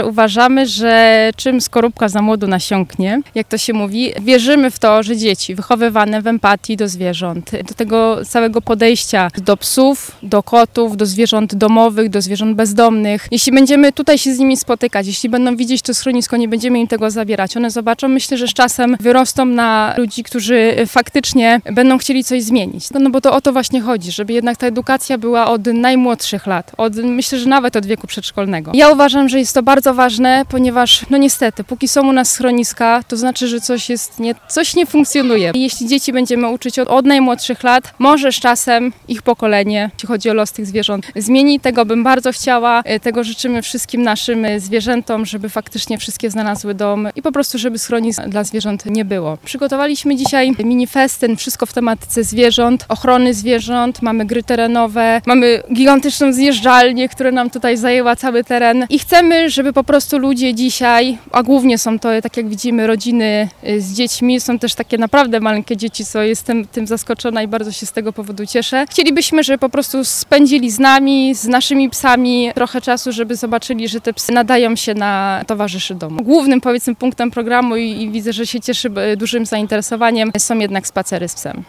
Uważamy, że czym skorupka za młodu nasiąknie, jak to się mówi, wierzymy w to, że dzieci wychowywane w empatii do zwierząt, do tego całego podejścia do psów, do kotów, do zwierząt domowych, do zwierząt bezdomnych. Jeśli będziemy tutaj się z nimi spotykać, jeśli będą widzieć to schronisko, nie będziemy im tego zabierać. One zobaczą, myślę, że z czasem wyrosną na ludzi, którzy faktycznie będą chcieli coś zmienić. No bo to o to właśnie chodzi, żeby jednak ta edukacja była od najmłodszych lat, myślę, że nawet od wieku przedszkolnego. Ja uważam, że jest to bardzo ważne, ponieważ no niestety, póki są u nas schroniska, to znaczy, że coś nie funkcjonuje. I jeśli dzieci będziemy uczyć od najmłodszych lat, może z czasem ich pokolenie, jeśli chodzi o los tych zwierząt, zmieni. Tego bym bardzo chciała, tego życzymy wszystkim naszym zwierzętom, żeby faktycznie wszystkie znalazły dom i po prostu, żeby schronisk dla zwierząt nie było. Przygotowaliśmy dzisiaj mini festyn, wszystko w tematyce zwierząt, ochrony zwierząt, mamy gry terenowe, mamy gigantyczną zjeżdżalnię, która nam tutaj zajęła cały teren i chcemy, żeby po prostu ludzie dzisiaj, a głównie są to, tak jak widzimy, rodziny z dziećmi, są też takie naprawdę maleńkie dzieci, co jestem tym zaskoczona i bardzo się z tego powodu cieszę. Chcielibyśmy, żeby po prostu spędzili z nami, z naszymi psami trochę czasu, żeby zobaczyli, że te psy nadają się na towarzyszy domu. Głównym, powiedzmy, punktem programu i widzę, że się cieszy dużym zainteresowaniem, są jednak spacery z psem.